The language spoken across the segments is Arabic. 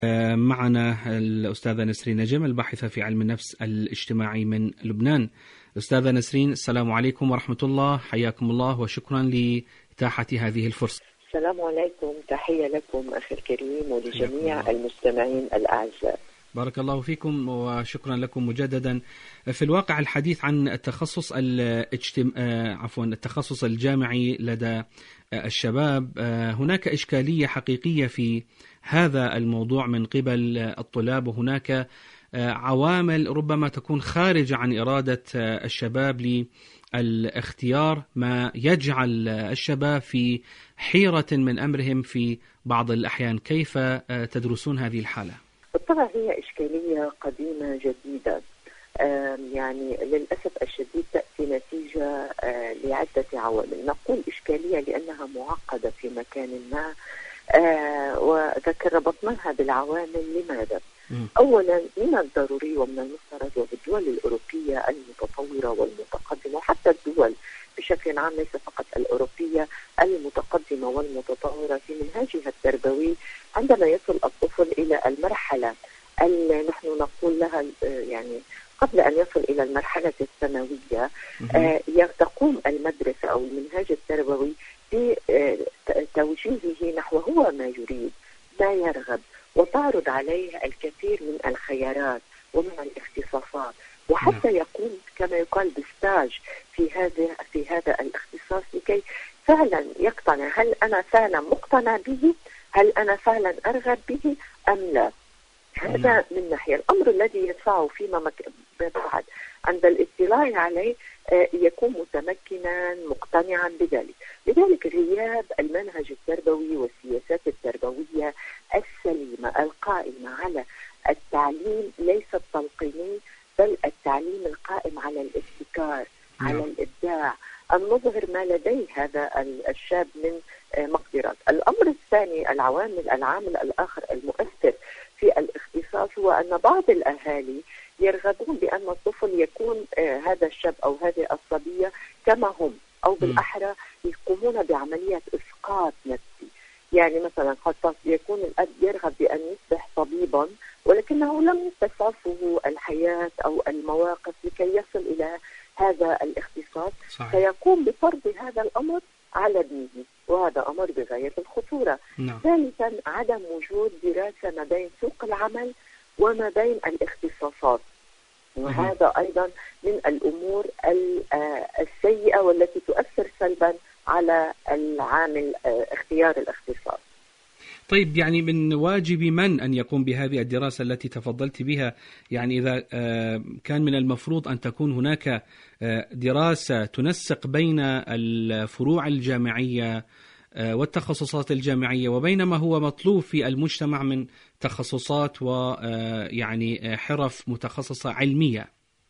معنا الأستاذة نسرين نجم الباحثة في علم النفس الاجتماعي من لبنان. أستاذة نسرين، السلام عليكم ورحمة الله، حياكم الله وشكرا لإتاحة هذه الفرصة. السلام عليكم، تحية لكم أخي الكريم ولجميع المستمعين الأعزاء. بارك الله فيكم وشكرا لكم مجددا. في الواقع الحديث عن التخصص الجامعي لدى الشباب، هناك إشكالية حقيقية في هذا الموضوع من قبل الطلاب، وهناك عوامل ربما تكون خارجة عن إرادة الشباب للاختيار، ما يجعل الشباب في حيرة من أمرهم في بعض الأحيان. كيف تدرسون هذه الحالة؟ بالطبع هي إشكالية قديمة جديدة، يعني للأسف الشديد تأتي نتيجة لعدة عوامل. نقول إشكالية لأنها معقدة في مكان ما، ربطناها بالعوامل. لماذا؟ أولا، من الضروري ومن المفترض وبالدول الأوروبية المتطورة والمتقدمة، وحتى الدول بشكل عام ليس فقط الأوروبية المتقدمة والمتطورة، في منهاجها التربوي عندما يصل الطفل إلى المرحلة نحن نقول لها يعني قبل أن يصل إلى المرحلة الثانوية، تقوم المدرسة أو المنهاج التربوي بتوجيهه نحو هو ما يريد، ما يرغب، وتعرض عليه الكثير من الخيارات ومن الاختصاصات، وحتى يقوم كما يقال بستاج في هذا الاختصاص لكي فعلا يقتنع، هل أنا فعلا مقتنع به؟ هل أنا فعلا أرغب به أم لا؟ هذا من ناحية. الأمر الذي يدفعه فيما بعد عند الاطلاع عليه يكون متمكنا مقتنعا بذلك. لذلك غياب المنهج التربوي والسياسات التربوية السليمة القائمة على التعليم ليس التلقيني، بل التعليم القائم على الابتكار، على الإبداع، أن نظهر ما لديه هذا الشاب من مقدرات. الأمر الثاني، العامل الآخر المؤثر في الاختصاص هو أن بعض الأهالي يرغبون بأن الطفل يكون هذا الشاب أو هذه الصبية كما هم، أو بالأحرى يقومون بعملية إسقاط نفسي. يعني مثلا قد يكون الأب يرغب بأن يصبح طبيبا، ولكنه لم تسعفه الحياة أو المواقف لكي يصل إلى هذا الاختصاص، فيقوم بفرض هذا الأمر على ابنه، وهذا أمر بغاية الخطورة. ثالثا، عدم وجود دراسة ما بين سوق العمل وما بين الاختصاصات، وهذا أيضا من الأمور السيئة والتي تؤثر سلبا على العامل اختيار الاختصاص. طيب، يعني من واجب من أن يقوم بهذه الدراسة التي تفضلت بها؟ يعني إذا كان من المفروض أن تكون هناك دراسة تنسق بين الفروع الجامعية والتخصصات الجامعية وبين ما هو مطلوب في المجتمع من تخصصات ويعني حرف متخصصة علمية.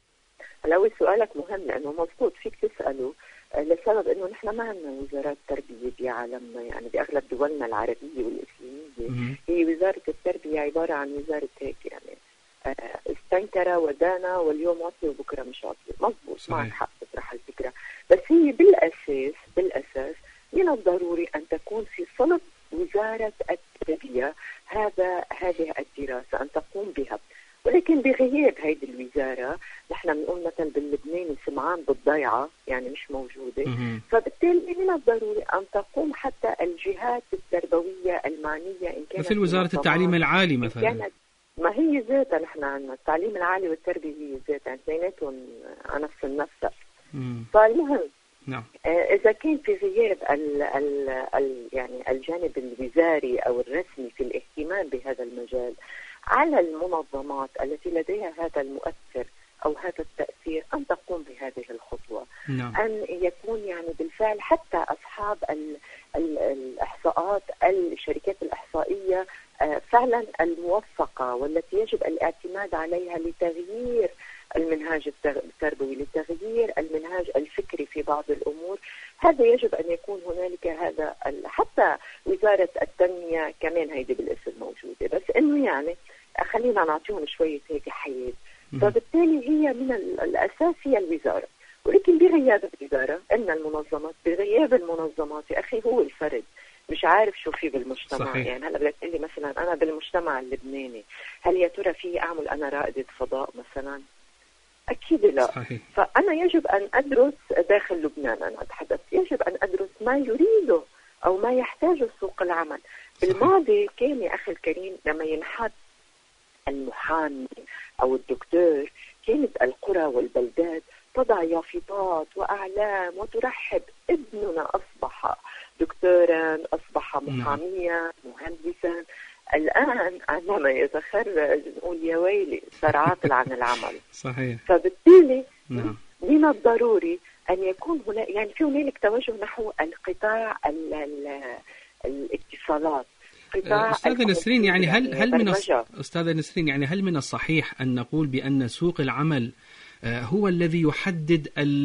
لو سؤالك مهم لأنه مضبوط فيك تسأله، لسبب أنه نحن ما عندنا وزارات تربية بعالمنا، يعني بأغلب دولنا العربية والإسلامية هي وزارة التربية عبارة عن وزارة هيك، يعني استنكر ودانا واليوم عطي وبكرة مش عطي. مضبوط، معك حق تطرح الفكرة، بس هي بالأساس من الضروري أن تكون في صلب وزارة التربية هذه الدراسة أن تقوم بها، ولكن بغياب هذه الوزارة نحن بنقول مثلا باللبناني سمعان بالضيعة، يعني مش موجودة. فبالتالي من الضروري أن تقوم حتى الجهات التربوية المعنية، إن كانت مثل وزارة التعليم العالي مثلا. ما هي ذاتها، نحن عندنا التعليم العالي والتربية هي ذاتها، اثنيناتهم على نفس النفس. فالمهم إذا كان في غياب يعني الجانب الوزاري أو الرسمي في الاهتمام بهذا المجال، على المنظمات التي لديها هذا المؤثر أو هذا التأثير أن تقوم بهذه الخطوة. أن يكون يعني بالفعل حتى أصحاب الإحصاءات، الشركات الإحصائية فعلا الموثقة والتي يجب الاعتماد عليها لتغيير المنهاج التربوي، لتغيير المنهاج الفكري في بعض الأمور. هذا يجب أن يكون هنالك هذا حتى وزارة التنمية كمان هيدي بالاسم موجودة، بس إنه يعني خلينا نعطيهم شوية هيك حيز. فبالتالي هي من الأساس هي الوزارة، ولكن بغياب الوزارة إن المنظمات، بغياب المنظمات يا أخي هو الفرد مش عارف شو في بالمجتمع. صحيح. يعني هلا بدك تقول لي مثلا انا بالمجتمع اللبناني هل يا ترى في اعمل انا رائدة فضاء مثلا؟ اكيد لا. صحيح. فانا يجب ان ادرس داخل لبنان، انا اتحدث يجب ان ادرس ما يريده او ما يحتاجه سوق العمل. بالماضي كان يا اخي الكريم لما ينحط المحامي او الدكتور كانت القرى والبلدات تضع يافطات واعلام وترحب، ابننا اصبح دكتورا، اصبح محاميا، مهندسا. الان عندما يتخرج نقول يا ويلي صار عاطل عن العمل. صحيح. فبالتالي من الضروري ان يكون هناك يعني في هنالك توجه نحو القطاع الاتصالات. أستاذة نسرين، يعني هل من الصحيح أن نقول بأن سوق العمل هو الذي يحدد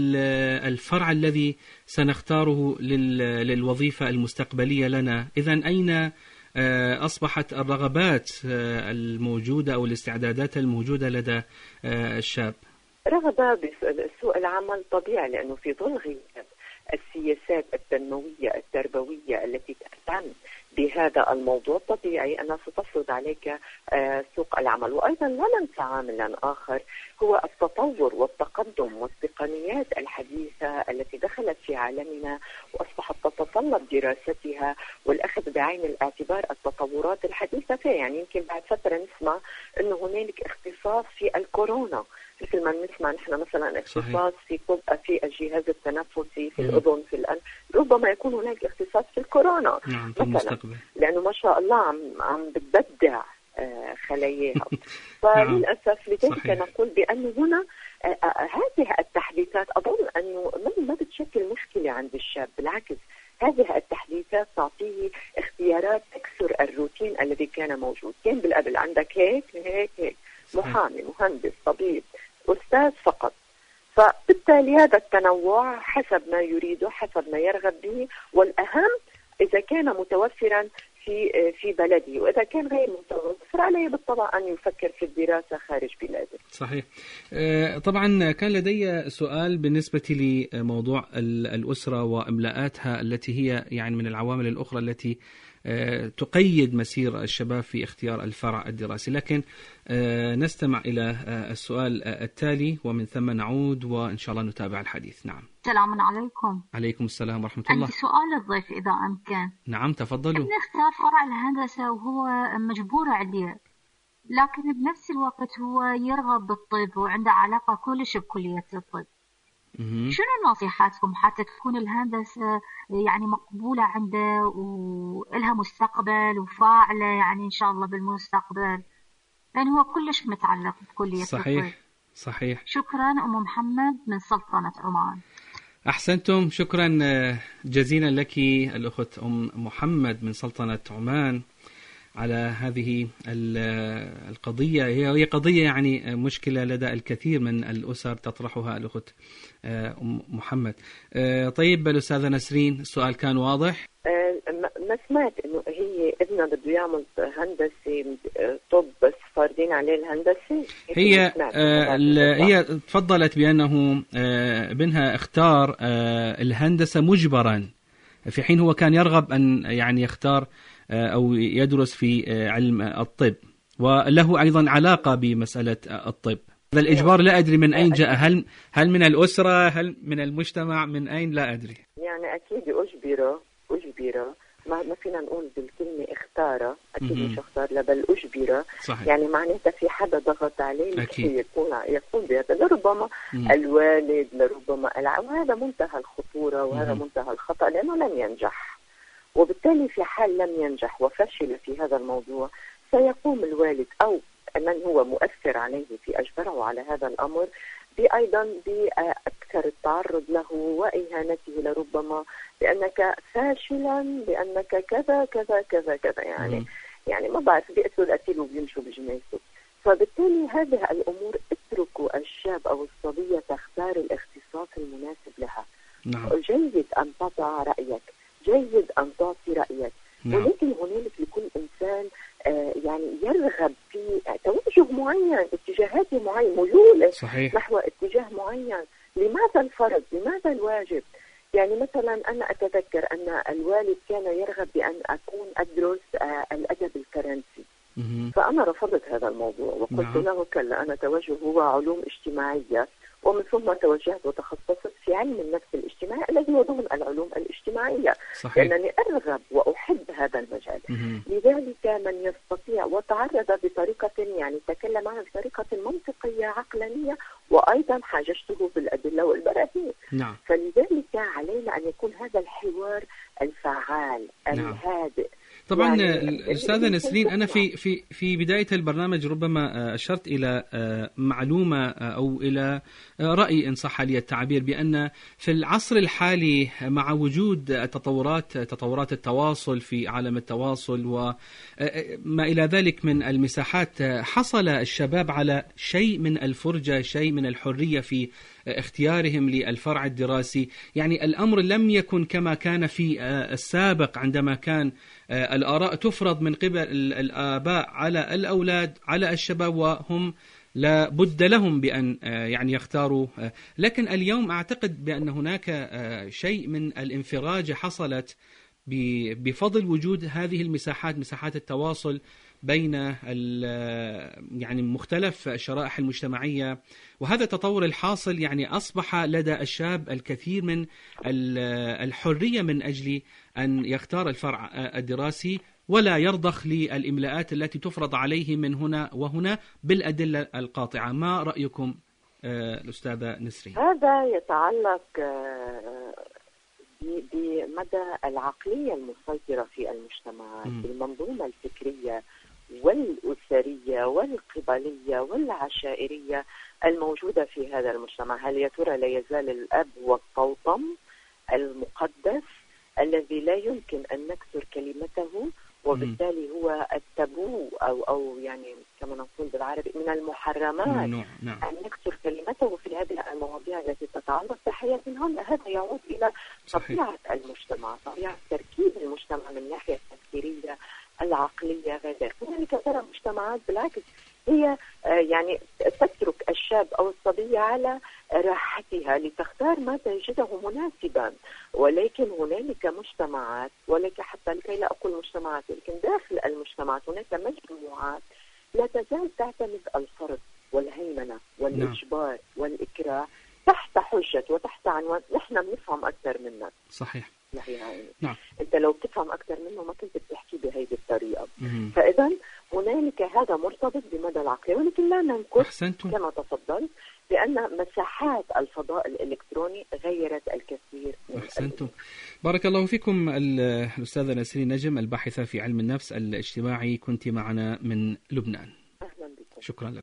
الفرع الذي سنختاره للوظيفة المستقبلية لنا؟ إذن أين أصبحت الرغبات الموجودة أو الاستعدادات الموجودة لدى الشاب؟ رغبة بسوق العمل طبيعي، لأنه في ظل غياب السياسات التنموية التربوية التي تهتم بهذا الموضوع طبيعي أنها ستفرض عليك سوق العمل. وأيضا لا ننسى عاملا آخر هو التطور والتقدم والتقنيات الحديثة التي دخلت في عالمنا وأصبحت تتطلب دراستها والأخذ بعين الاعتبار التطورات الحديثة فيها. يعني يمكن بعد فترة نسمع أنه هنالك اختصاص في الكورونا، مثل ما نسمع نحن مثلا اختصاص في الجهاز التنفسي، في الأذن، في الأنف. ربما يكون هناك اختصاص في الكورونا مثلا، لأنه ما شاء الله عم بتبدع خلاياها. فللأسف لذلك نقول بأنه هنا هذه التحديثات أظن أنه ما بتشكل مشكلة عند الشاب، بالعكس هذه التحديثات تعطيه اختيارات تكسر الروتين الذي كان موجود. كان بالقبل عندك هيك محامي، مهندس، طبيب، أستاذ فقط. فبالتالي هذا التنوع حسب ما يريده، حسب ما يرغب به، والأهم إذا كان متوفرا في بلده، وإذا كان غير متوفر عليه بالطبع أن يفكر في الدراسة خارج بلاده. صحيح. طبعا كان لدي سؤال بالنسبة لموضوع الأسرة وإملاءاتها التي هي يعني من العوامل الأخرى التي تقيد مسير الشباب في اختيار الفرع الدراسي، لكن نستمع إلى السؤال التالي ومن ثم نعود وإن شاء الله نتابع الحديث. نعم. السلام عليكم. عليكم السلام ورحمة الله. عندي سؤال للضيف إذا أمكن. نعم تفضلوا. ابن اختار فرع الهندسة وهو مجبور عليه، لكن بنفس الوقت هو يرغب بالطب وعنده علاقة كلش بكلية الطب. شنو نصيحاتكم حتى تكون الهندسة يعني مقبولة عنده وإلها مستقبل وفاعلة يعني إن شاء الله بالمستقبل، لأن هو كلش متعلق بكلية الطب. صحيح. شكرا أم محمد من سلطنة عمان. أحسنتم، شكرا جزيلا لك الأخت أم محمد من سلطنة عمان على هذه القضية. هي قضية يعني مشكلة لدى الكثير من الأسر تطرحها الأخت أم محمد. طيب الأستاذة نسرين، السؤال كان واضح؟ ما سمعت إنه هي ابنها بده يعمل هندسة طب بس فاردين عليه الهندسة. هي تفضلت بأنه ابنها اختار الهندسة مجبرا، في حين هو كان يرغب أن يعني يختار أو يدرس في علم الطب، وله أيضا علاقة بمسألة الطب. هذا الإجبار لا أدري من أين جاء، هل من الأسرة، هل من المجتمع، من أين لا أدري. يعني أكيد أجبره ما فينا نقول بالكلمة اختاره، أكيد مش اختار لا بل أجبره. يعني معناتها في حدا ضغط عليه لكي يقوم بهذا، لربما الوالد، لربما وهذا منتهى الخطورة وهذا منتهى الخطأ، لأنه لم ينجح. وبالتالي في حال لم ينجح وفشل في هذا الموضوع سيقوم الوالد أو من هو مؤثر عليه في أجبره على هذا الأمر أيضا بأكثر التعرض له وإهانته، لربما بأنك فاشلا، بأنك كذا كذا كذا كذا. يعني ما بعرف، بيقتلوا القتيل وبيمشوا بجنازته. فبالتالي هذه الأمور اتركوا الشاب أو الصبية تختار الاختصاص المناسب لها. جيد أن تضع رأيك، جيد أن تعطي رأيك، ولكن هنالك لكل إنسان يعني يرغب في توجه معين، اتجاهات معينة، ميول نحو اتجاه معين. لماذا الفرض؟ لماذا الواجب؟ يعني مثلا أنا أتذكر أن الوالد كان يرغب بأن أكون أدرس الأدب الفرنسي. فأنا رفضت هذا الموضوع وقلت له كلا، أنا توجه هو علوم اجتماعية، ومن ثم توجهت وتخصصت في علم النفس الاجتماعي الذي هو ضمن العلوم الاجتماعية. صحيح. لأنني أرغب وأحب هذا المجال. لذلك من يستطيع، وتعرض بطريقة يعني تكلم عنها بطريقة منطقية عقلانية، وأيضا حاججته بالأدلة والبراهين. نعم. فلذلك علينا أن يكون هذا الحوار الفعال الهادئ. طبعا يعني أستاذة نسرين، أنا في بداية البرنامج ربما أشرت إلى معلومة أو إلى رأي إن صح لي التعبير، بأن في العصر الحالي مع وجود تطورات التواصل في عالم التواصل وما إلى ذلك من المساحات، حصل الشباب على شيء من الفرجة، شيء من الحرية في اختيارهم للفرع الدراسي. يعني الأمر لم يكن كما كان في السابق، عندما كان الآراء تفرض من قبل الآباء على الأولاد، على الشباب، وهم لا بد لهم بأن يعني يختاروا. لكن اليوم أعتقد بأن هناك شيء من الانفراجة حصلت بفضل وجود هذه المساحات، مساحات التواصل بين يعني مختلف الشرائح المجتمعية. وهذا التطور الحاصل يعني أصبح لدى الشاب الكثير من الحرية من أجل أن يختار الفرع الدراسي، ولا يرضخ للإملاءات التي تفرض عليه من هنا وهنا بالأدلة القاطعة. ما رأيكم الأستاذة نسرين؟ هذا يتعلق بمدى العقلية المسيطرة في المجتمعات، بالمنظومة الفكرية والأسرية والقبلية والعشائرية الموجودة في هذا المجتمع. هل يا ترى لا يزال الأب والطوطم المقدس الذي لا يمكن أن نكسر كلمته، وبالتالي هو التابو أو يعني كما نقول بالعربي من المحرمات أن نكسر كلمته في هذه المواضيع التي تتعلق بحياتنا. هذا يعود إلى طبيعة المجتمع، طبيعة تركيب المجتمع من ناحية التفكيرية العقلية غير. هنالك ترى مجتمعات بالعكس هي يعني تترك الشاب أو الصبية على راحتها لتختار ما تجده مناسبا. ولكن هنالك مجتمعات، ولكن حتى لكي لا أقول مجتمعات، لكن داخل المجتمعات هناك مجموعات لا تزال تعتمد الفرض والهيمنة والإجبار والإكراه تحت حجة وتحت عنوان نحن بنفهم أكثر منك. صحيح. نعم. أنت لو بتفهم أكثر منه ما كنت بتحكي بهذه الطريقة. فإذا هنالك هذا مرتبط بمدى العقلية، ولكن لا ننكر كما تفضلت بأن مساحات الفضاء الإلكتروني غيرت الكثير. أحسنتم. بارك الله فيكم الأستاذة نسرين نجم، الباحثة في علم النفس الاجتماعي، كنت معنا من لبنان. أهلا بكم. شكرا لك.